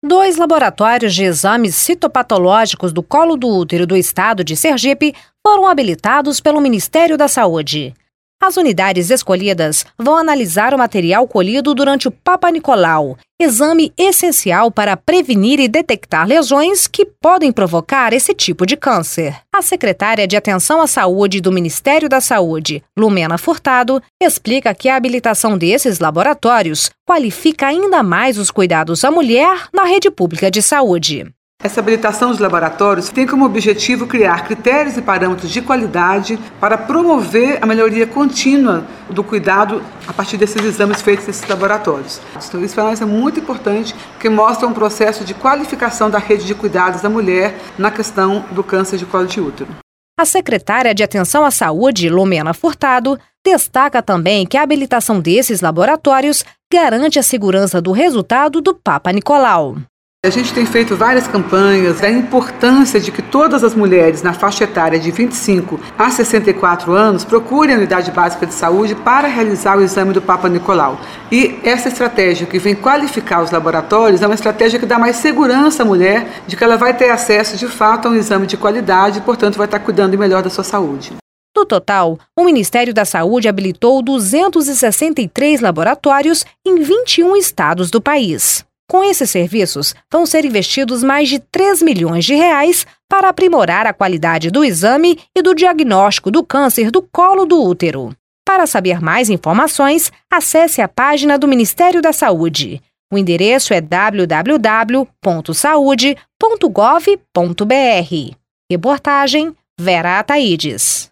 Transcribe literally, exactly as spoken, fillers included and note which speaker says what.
Speaker 1: Dois laboratórios de exames citopatológicos do colo do útero do estado de Sergipe foram habilitados pelo Ministério da Saúde. As unidades escolhidas vão analisar o material colhido durante o Papa Nicolau, exame essencial para prevenir e detectar lesões que podem provocar esse tipo de câncer. A secretária de Atenção à Saúde do Ministério da Saúde, Lumena Furtado, explica que a habilitação desses laboratórios qualifica ainda mais os cuidados à mulher na rede pública de saúde.
Speaker 2: Essa habilitação dos laboratórios tem como objetivo criar critérios e parâmetros de qualidade para promover a melhoria contínua do cuidado a partir desses exames feitos nesses laboratórios. Então, isso para nós é muito importante, porque mostra um processo de qualificação da rede de cuidados da mulher na questão do câncer de colo de útero.
Speaker 1: A secretária de Atenção à Saúde, Lumena Furtado, destaca também que a habilitação desses laboratórios garante a segurança do resultado do Papa Nicolau.
Speaker 2: A gente tem feito várias campanhas da importância de que todas as mulheres na faixa etária de vinte e cinco a sessenta e quatro anos procurem a unidade básica de saúde para realizar o exame do Papa Nicolau. E essa estratégia que vem qualificar os laboratórios é uma estratégia que dá mais segurança à mulher de que ela vai ter acesso de fato a um exame de qualidade e, portanto, vai estar cuidando melhor da sua saúde.
Speaker 1: No total, o Ministério da Saúde habilitou duzentos e sessenta e três laboratórios em vinte e um estados do país. Com esses serviços, vão ser investidos mais de três milhões de reais para aprimorar a qualidade do exame e do diagnóstico do câncer do colo do útero. Para saber mais informações, acesse a página do Ministério da Saúde. O endereço é w w w ponto saude ponto gov ponto b r. Reportagem Vera Ataides.